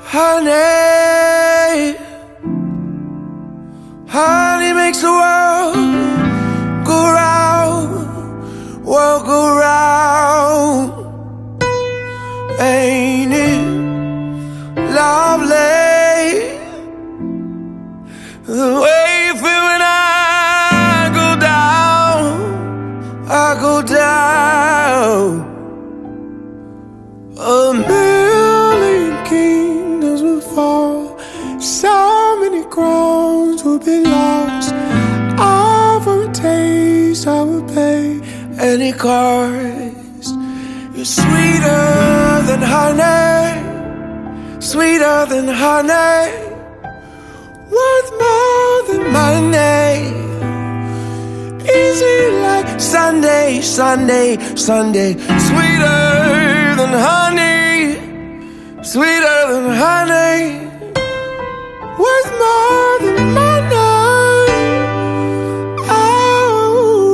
Honey, honey makes the world go round, world go round. Ain't it lovely the way you feel when I go down, I go down. A million kingdoms will fall, so many crowns will be lost. All for a taste I will pay any cost. You're sweeter than honey, sweeter than honey, worth more than money. Easy like Sunday, Sunday, Sunday. Sweeter than honey, sweeter than honey, worth more than money. Oh,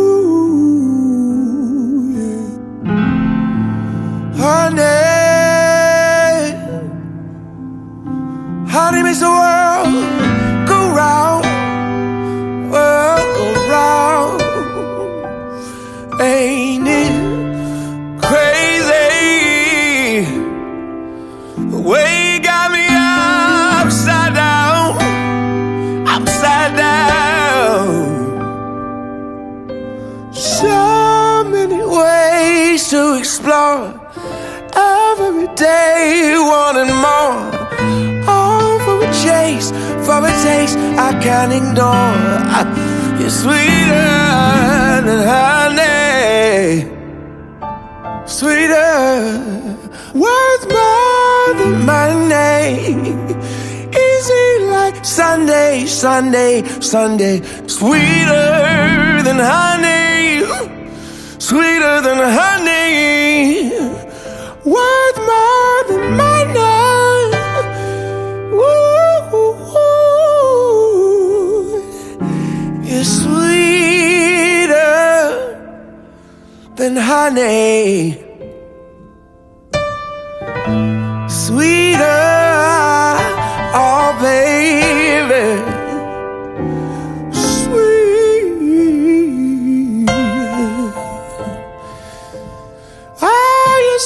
yeah. Honey, honey makes the world go round, world go round. Ain't it crazy the way you got me upside down, upside down. So many ways to explore, every day wanting more. All for a chase, for a taste I can't ignore. You're sweeter than honey, sweeter, worth more than money. Easy like Sunday, Sunday, Sunday. Sweeter than honey, sweeter than honey, worth more than money. You're sweeter than honey, sweeter, oh baby, sweet. Oh, you're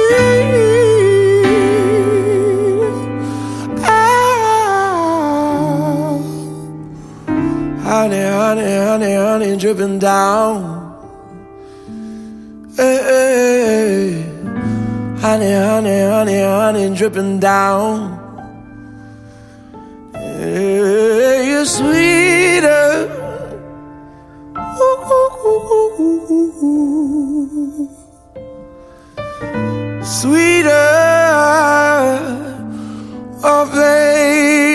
sweet. Oh. Honey, honey, honey, honey, dripping down. Hey, hey. Honey, honey, honey, honey, dripping down. Hey, you're sweeter, ooh, ooh, ooh, ooh, ooh. Sweeter, oh baby.